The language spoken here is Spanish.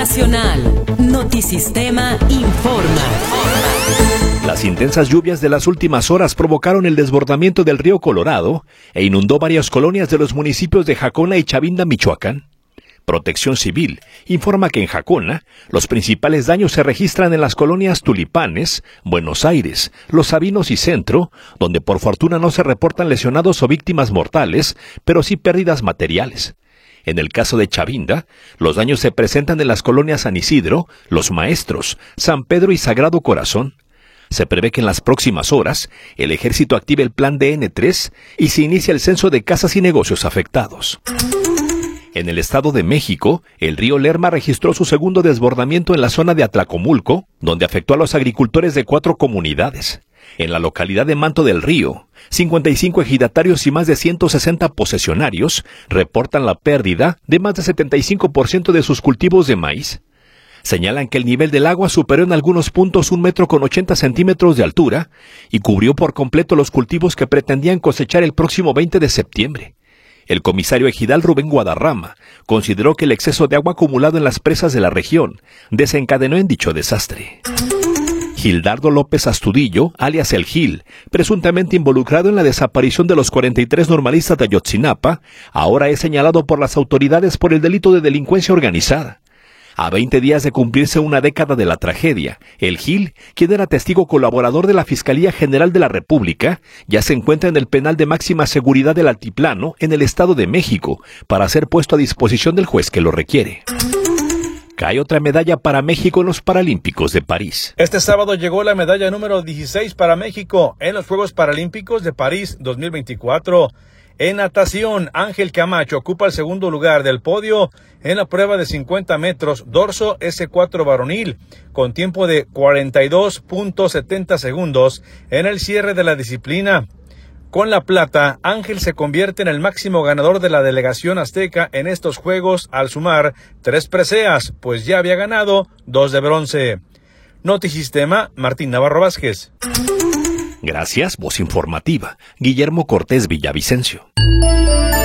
Nacional. Notisistema informa. Las intensas lluvias de las últimas horas provocaron el desbordamiento del río Colorado e inundó varias colonias de los municipios de Jacona y Chavinda, Michoacán. Protección Civil informa que en Jacona los principales daños se registran en las colonias Tulipanes, Buenos Aires, Los Sabinos y Centro, donde por fortuna no se reportan lesionados o víctimas mortales, pero sí pérdidas materiales. En el caso de Chavinda, los daños se presentan en las colonias San Isidro, Los Maestros, San Pedro y Sagrado Corazón. Se prevé que en las próximas horas el ejército active el plan DN3 y se inicia el censo de casas y negocios afectados. En el Estado de México, el río Lerma registró su segundo desbordamiento en la zona de Atlacomulco, donde afectó a los agricultores de 4 comunidades. En la localidad de Manto del Río, 55 ejidatarios y más de 160 posesionarios reportan la pérdida de más de 75% de sus cultivos de maíz. Señalan que el nivel del agua superó en algunos puntos 1,80 m de altura y cubrió por completo los cultivos que pretendían cosechar el próximo 20 de septiembre. El comisario ejidal Rubén Guadarrama consideró que el exceso de agua acumulado en las presas de la región desencadenó en dicho desastre. Gildardo López Astudillo, alias El Gil, presuntamente involucrado en la desaparición de los 43 normalistas de Ayotzinapa, ahora es señalado por las autoridades por el delito de delincuencia organizada. A 20 días de cumplirse una década de la tragedia, El Gil, quien era testigo colaborador de la Fiscalía General de la República, ya se encuentra en el penal de máxima seguridad del Altiplano, en el Estado de México, para ser puesto a disposición del juez que lo requiere. Cae otra medalla para México en los Paralímpicos de París. Este sábado llegó la medalla número 16 para México en los Juegos Paralímpicos de París 2024. En natación, Ángel Camacho ocupa el segundo lugar del podio en la prueba de 50 metros dorso S4 varonil, con tiempo de 42.70 segundos en el cierre de la disciplina. Con la plata, Ángel se convierte en el máximo ganador de la delegación azteca en estos Juegos al sumar 3 preseas, pues ya había ganado 2 de bronce. Notisistema, Martín Navarro Vázquez. Gracias, voz informativa, Guillermo Cortés Villavicencio.